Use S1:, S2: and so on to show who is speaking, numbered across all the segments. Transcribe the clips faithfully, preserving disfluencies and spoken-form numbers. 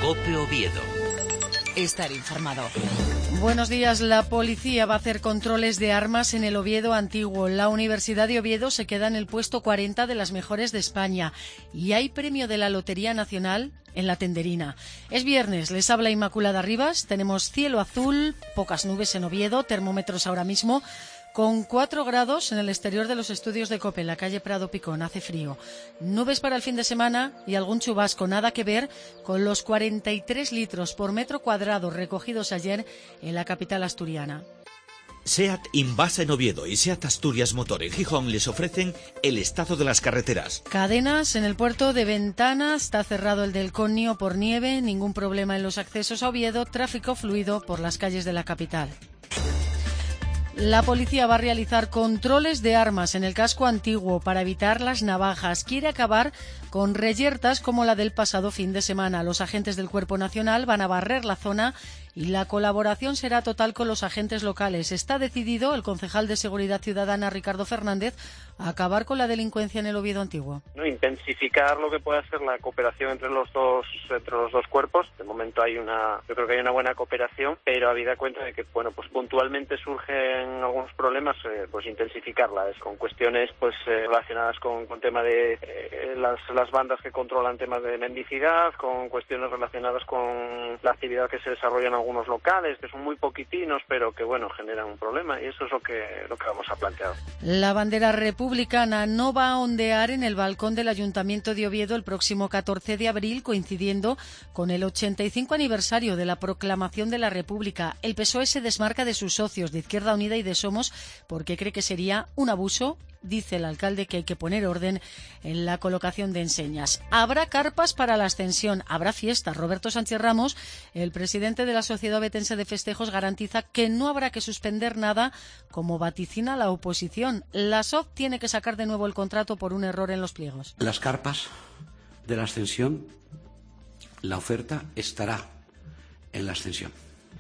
S1: COPE Oviedo.
S2: Estar informado.
S3: Buenos días. La policía va a hacer controles de armas en el Oviedo antiguo. La Universidad de Oviedo se queda en el puesto cuarenta de las mejores de España. Y hay premio de la Lotería Nacional en la Tenderina. Es viernes, les habla Inmaculada Rivas. Tenemos cielo azul, pocas nubes en Oviedo, termómetros ahora mismo con cuatro grados en el exterior de los estudios de COPE, en la calle Prado Picón. Hace frío. Nubes para el fin de semana y algún chubasco, nada que ver con los cuarenta y tres litros por metro cuadrado recogidos ayer en la capital asturiana.
S4: SEAT Invasa en Oviedo y SEAT Asturias Motor en Gijón les ofrecen el estado de las carreteras.
S3: Cadenas en el puerto de Ventana, está cerrado el del Conio por nieve, ningún problema en los accesos a Oviedo, tráfico fluido por las calles de la capital. La policía va a realizar controles de armas en el casco antiguo para evitar las navajas. Quiere acabar con reyertas como la del pasado fin de semana. Los agentes del Cuerpo Nacional van a barrer la zona y la colaboración será total con los agentes locales. Está decidido el concejal de Seguridad Ciudadana, Ricardo Fernández, a acabar con la delincuencia en el Oviedo antiguo.
S5: No, intensificar lo que pueda ser la cooperación entre los dos entre los dos cuerpos. De momento hay una, yo creo que hay una buena cooperación, pero habida cuenta de que bueno, pues puntualmente surgen algunos problemas, eh, pues intensificarla, es con cuestiones pues eh, relacionadas con, con tema de eh, las las bandas que controlan temas de mendicidad, con cuestiones relacionadas con la actividad que se desarrolla en algunos locales, que son muy poquitinos, pero que bueno, generan un problema, y eso es lo que lo que vamos a plantear.
S3: La bandera republicana no va a ondear en el balcón del Ayuntamiento de Oviedo el próximo catorce de abril, coincidiendo con el ochenta y cinco aniversario de la proclamación de la República. El P S O E se desmarca de sus socios de Izquierda Unida y de Somos porque cree que sería un abuso. Dice el alcalde que hay que poner orden en la colocación de enseñas. Habrá carpas para la ascensión, habrá fiestas. Roberto Sánchez Ramos, el presidente de la Sociedad Ovetense de Festejos, garantiza que no habrá que suspender nada, como vaticina la oposición. La S O F tiene que sacar de nuevo el contrato por un error en los pliegos.
S6: Las carpas de la ascensión, la oferta estará en la ascensión.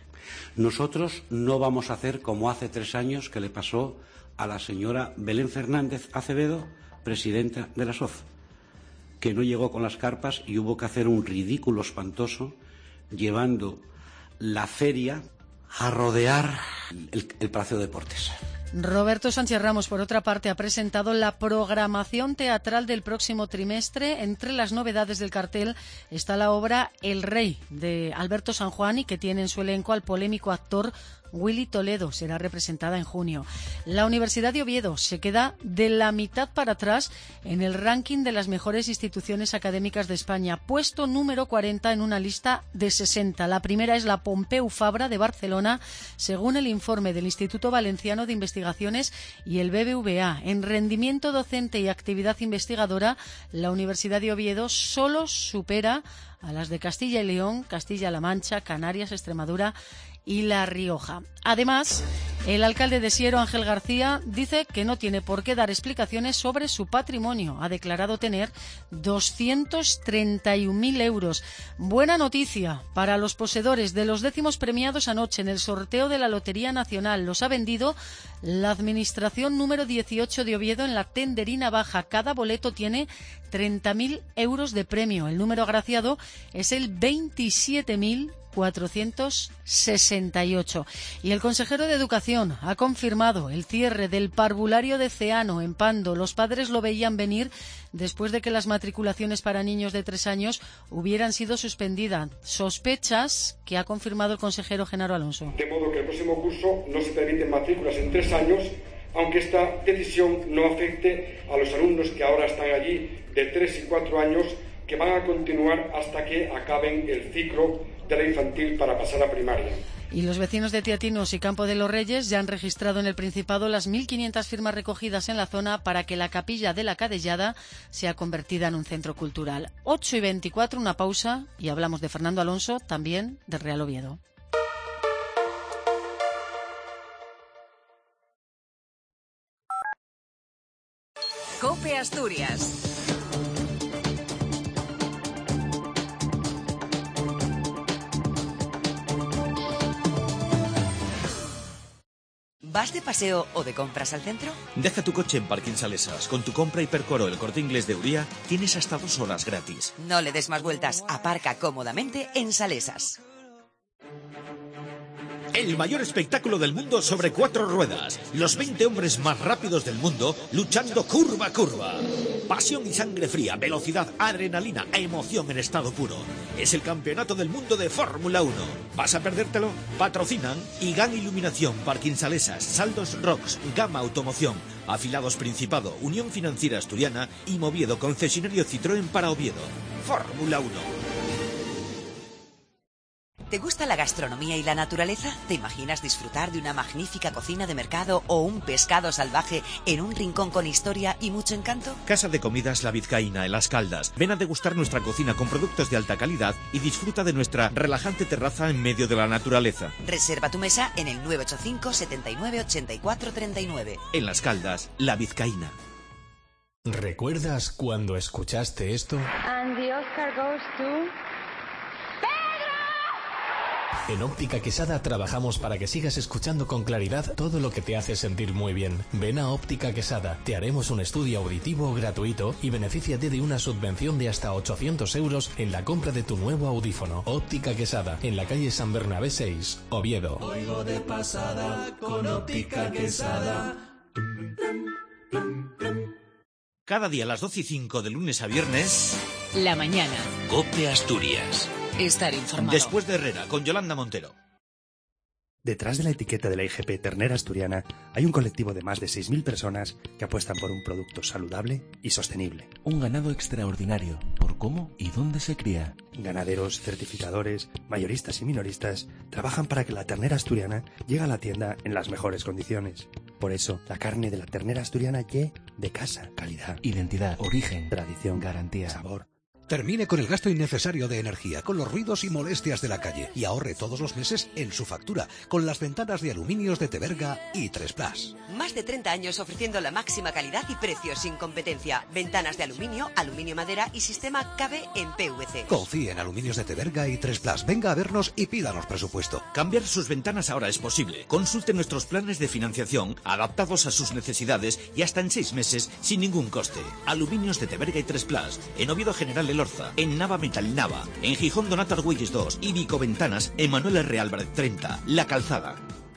S6: Nosotros no vamos a hacer como hace tres años que le pasó a la señora Belén Fernández Acevedo, presidenta de la S O F, que no llegó con las carpas y hubo que hacer un ridículo espantoso llevando la feria a rodear el, el Palacio de Deportes.
S3: Roberto Sánchez Ramos, por otra parte, ha presentado la programación teatral del próximo trimestre. Entre las novedades del cartel está la obra El Rey, de Alberto San Juan, y que tiene en su elenco al polémico actor Willy Toledo. Será representada en junio. La Universidad de Oviedo se queda de la mitad para atrás en el ranking de las mejores instituciones académicas de España. Puesto número cuarenta en una lista de sesenta. La primera es la Pompeu Fabra de Barcelona, según el informe del Instituto Valenciano de Investigaciones y el B B V A. En rendimiento docente y actividad investigadora, la Universidad de Oviedo solo supera a las de Castilla y León, Castilla-La Mancha, Canarias, Extremadura y La Rioja. Además, el alcalde de Siero, Ángel García, dice que no tiene por qué dar explicaciones sobre su patrimonio. Ha declarado tener doscientos treinta y un mil euros. Buena noticia para los poseedores de los décimos premiados anoche en el sorteo de la Lotería Nacional. Los ha vendido la administración número dieciocho de Oviedo en la Tenderina Baja. Cada boleto tiene treinta mil euros de premio. El número agraciado es el veintisiete mil cuatrocientos sesenta y ocho. Y el consejero de Educación ha confirmado el cierre del parvulario de Ceano en Pando. Los padres lo veían venir después de que las matriculaciones para niños de tres años hubieran sido suspendidas. Sospechas que ha confirmado el consejero Genaro Alonso.
S7: De modo que el próximo curso no se permiten matrículas en tres años, aunque esta decisión no afecte a los alumnos que ahora están allí de tres y cuatro años, que van a continuar hasta que acaben el ciclo de la infantil para pasar a primaria.
S3: Y los vecinos de Teatinos y Campo de los Reyes ya han registrado en el Principado las mil quinientas firmas recogidas en la zona para que la capilla de la Cadellada sea convertida en un centro cultural. ocho y veinticuatro, una pausa, y hablamos de Fernando Alonso, también de Real Oviedo.
S2: COPE Asturias. ¿Vas de paseo o de compras al centro?
S4: Deja tu coche en Parking Salesas. Con tu compra Hipercoro El Corte Inglés de Uría tienes hasta dos horas gratis.
S2: No le des más vueltas, aparca cómodamente en Salesas.
S4: El mayor espectáculo del mundo sobre cuatro ruedas. Los veinte hombres más rápidos del mundo luchando curva a curva. Pasión y sangre fría, velocidad, adrenalina, emoción en estado puro. Es el campeonato del mundo de Fórmula uno. ¿Vas a perdértelo? Patrocinan IGAN Iluminación, Parking Salesas, Saldos Rocks, Gama Automoción, Afilados Principado, Unión Financiera Asturiana y Moviedo, concesionario Citroën para Oviedo. Fórmula uno.
S2: ¿Te gusta la gastronomía y la naturaleza? ¿Te imaginas disfrutar de una magnífica cocina de mercado o un pescado salvaje en un rincón con historia y mucho encanto?
S4: Casa de Comidas La Vizcaína, en Las Caldas. Ven a degustar nuestra cocina con productos de alta calidad y disfruta de nuestra relajante terraza en medio de la naturaleza.
S2: Reserva tu mesa en el nueve ocho cinco, setenta y nueve, ochenta y cuatro, treinta y nueve.
S4: En Las Caldas, La Vizcaína.
S1: ¿Recuerdas cuando escuchaste esto?
S8: And the Oscar goes to...
S1: En Óptica Quesada trabajamos para que sigas escuchando con claridad todo lo que te hace sentir muy bien. Ven a Óptica Quesada, te haremos un estudio auditivo gratuito y benefíciate de una subvención de hasta ochocientos euros en la compra de tu nuevo audífono. Óptica Quesada, en la calle San Bernabé seis, Oviedo.
S9: Oigo de pasada con Óptica Quesada.
S4: Cada día a las doce y cinco de lunes a viernes...
S2: La mañana.
S4: COPE Asturias.
S2: Estar informado.
S4: Después de Herrera, con Yolanda Montero.
S10: Detrás de la etiqueta de la I G P Ternera Asturiana hay un colectivo de más de seis mil personas que apuestan por un producto saludable y sostenible.
S11: Un ganado extraordinario, por cómo y dónde se cría.
S10: Ganaderos, certificadores, mayoristas y minoristas trabajan para que la ternera asturiana llegue a la tienda en las mejores condiciones. Por eso, la carne de la ternera asturiana llegue de casa, calidad,
S11: identidad, origen,
S10: tradición,
S11: garantía,
S10: sabor.
S12: Termine con el gasto innecesario de energía, con los ruidos y molestias de la calle y ahorre todos los meses en su factura con las ventanas de aluminios de Teberga y tres plus.
S2: Más de treinta años ofreciendo la máxima calidad y precios sin competencia. Ventanas de aluminio, aluminio madera y sistema K B en P V C.
S12: Confíe en Aluminios de Teberga y tres plus. Venga a vernos y pídanos presupuesto.
S4: Cambiar sus ventanas ahora es posible. Consulte nuestros planes de financiación adaptados a sus necesidades y hasta en seis meses sin ningún coste. Aluminios de Teberga y tres plus. En Oviedo General Elorza. En Nava Metal Nava. En Gijón Donato Argüelles dos. Y Vico Ventanas en Manuel R. Álvarez treinta. La Calzada.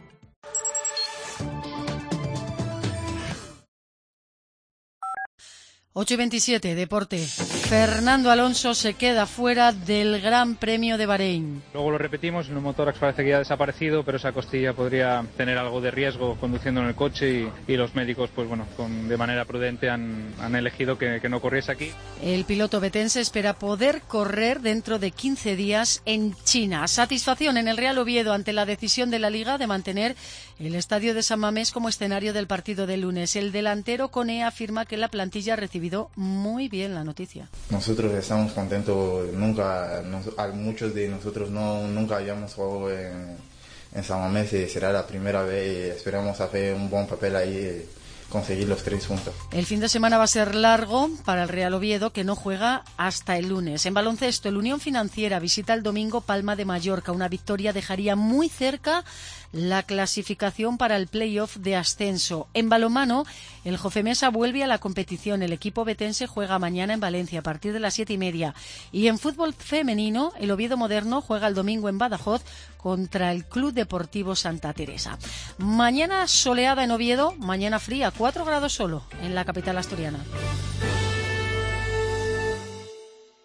S3: ocho y veintisiete, deporte. Fernando Alonso se queda fuera del Gran Premio de Bahrein.
S13: Luego lo repetimos, el neumotórax parece que ya ha desaparecido, pero esa costilla podría tener algo de riesgo conduciendo en el coche y, y los médicos, pues bueno, con, de manera prudente han, han elegido que, que no corriese aquí.
S3: El piloto betense espera poder correr dentro de quince días en China. Satisfacción en el Real Oviedo ante la decisión de la Liga de mantener el estadio de San Mamés como escenario del partido del lunes. El delantero Cone afirma que la plantilla ha recibido muy bien la noticia.
S14: Nosotros estamos contentos, nunca, nos, muchos de nosotros no nunca habíamos jugado en, en San Mamés y será la primera vez y esperamos hacer un buen papel ahí, conseguir los tres puntos.
S3: El fin de semana va a ser largo para el Real Oviedo, que no juega hasta el lunes. En baloncesto, el Unión Financiera visita el domingo Palma de Mallorca. Una victoria dejaría muy cerca la clasificación para el play-off de ascenso. En balonmano, el Jofemesa vuelve a la competición. El equipo betense juega mañana en Valencia a partir de las siete y media. Y en fútbol femenino, el Oviedo Moderno juega el domingo en Badajoz contra el Club Deportivo Santa Teresa. Mañana soleada en Oviedo, mañana fría, cuatro grados solo en la capital asturiana.